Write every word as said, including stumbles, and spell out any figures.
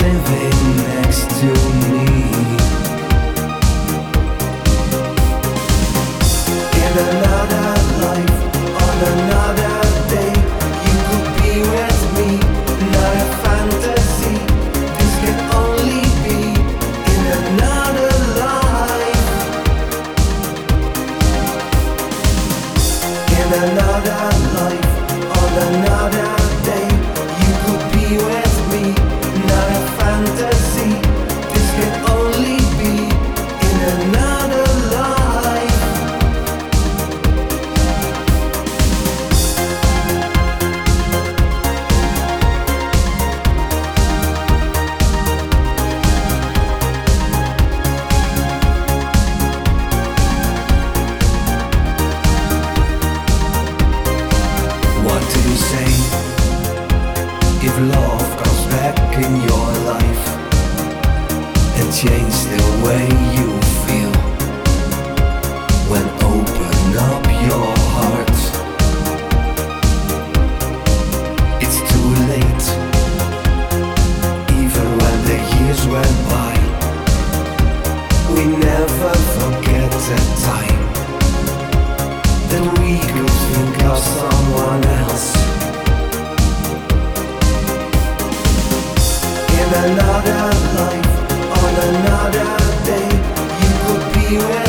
living next to me. In another life, on another day, you could be with me, not a fantasy. This can only be in another life. In another life, on another day, you could be with me, not a fantasy. This can only be in another life. What do you say if love comes back in your life and change the way you feel? When open up your heart, it's too late. Even when the years went by, we never forget the time that we could think of someone else. In another life, on another day, you could be with